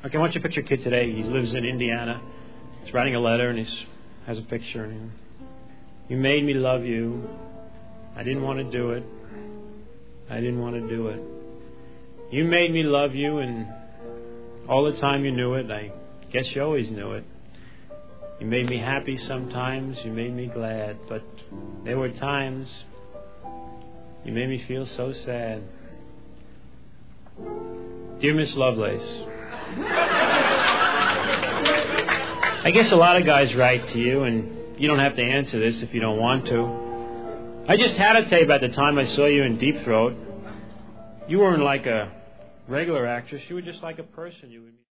Okay, I want you to picture a kid today. He lives in Indiana. He's writing a letter and he has a picture. And you made me love you. I didn't want to do it. I didn't want to do it. You made me love you, and all the time you knew it. I guess you always knew it. You made me happy sometimes. You made me glad. But there were times you made me feel so sad. Dear Miss Lovelace, I guess a lot of guys write to you, and you don't have to answer this if you don't want to. I just had to tell you about the time I saw you in Deep Throat. You weren't like a regular actress. You were just like a person you would meet.